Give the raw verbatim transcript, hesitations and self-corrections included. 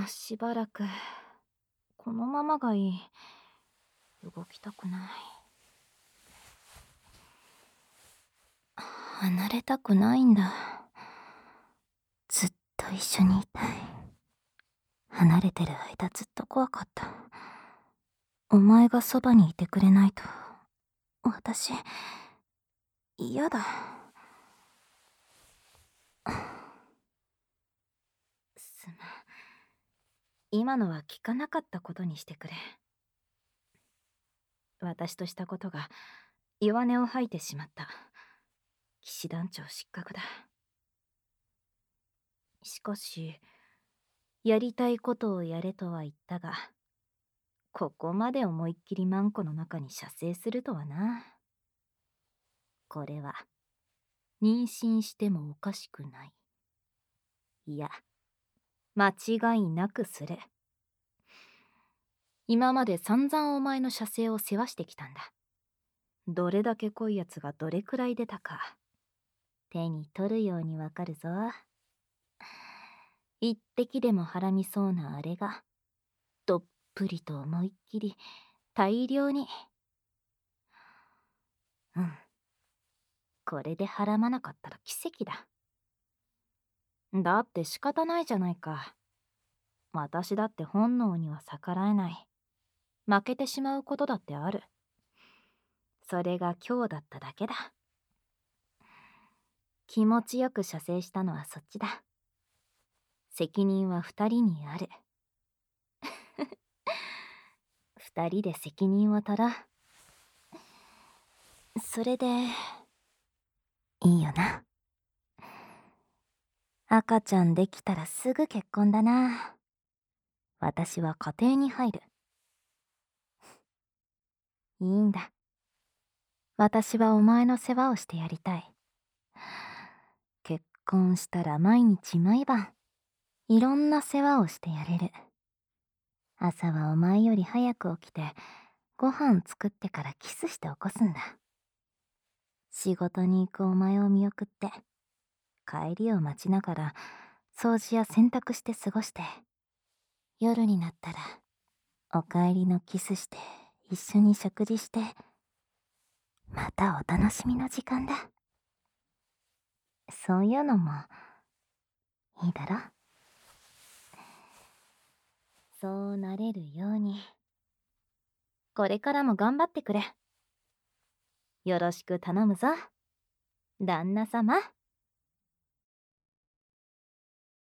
うしばらくこのままがいい。動きたくない。離れたくないんだ。ずっと一緒にいたい。離れてる間ずっと怖かった。お前がそばにいてくれないと私嫌だ。すまん。今のは聞かなかったことにしてくれ。私としたことが弱音を吐いてしまった。騎士団長失格だ。しかしやりたいことをやれとは言ったが、ここまで思いっきりマンコの中に射精するとはな。これは妊娠してもおかしくない。いや、間違いなくする。今まで散々お前の射精を世話してきたんだ。どれだけ濃いやつがどれくらい出たか手に取るようにわかるぞ。一滴でもはらみそうなあれがどっぷりと思いっきり大量に。うん、これではらまなかったら奇跡だ。だって仕方ないじゃないか。私だって本能には逆らえない。負けてしまうことだってある。それが今日だっただけだ。気持ちよく射精したのはそっちだ。責任は二人にある。二人で責任を取ろう。それでいいよな。赤ちゃんできたらすぐ結婚だな。私は家庭に入る。いいんだ。私はお前の世話をしてやりたい。結婚したら毎日毎晩いろんな世話をしてやれる。朝はお前より早く起きてご飯作ってからキスして起こすんだ。仕事に行くお前を見送って帰りを待ちながら掃除や洗濯して過ごして、夜になったらお帰りのキスして一緒に食事して、またお楽しみの時間だ。そういうのもいいだろ。そうなれるようにこれからも頑張ってくれ。よろしく頼むぞ、旦那様。